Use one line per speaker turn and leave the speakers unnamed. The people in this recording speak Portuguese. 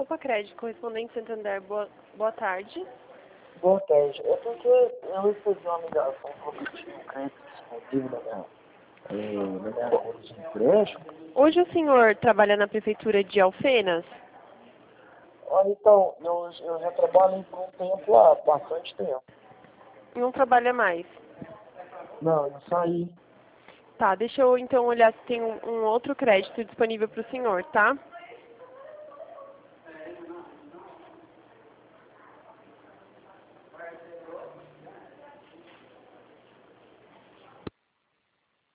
Poupa Crédito, correspondente Santander, boa tarde.
Boa tarde. É porque eu recebi uma ligação falando que tinha um crédito disponível na minha conta de empréstimo.
Hoje o senhor trabalha na prefeitura de Alfenas?
Ah, então, eu já trabalhei por um tempo lá, bastante tempo.
Não trabalha mais?
Não, eu saí.
Tá, deixa eu então olhar se tem um outro crédito disponível para o senhor, tá?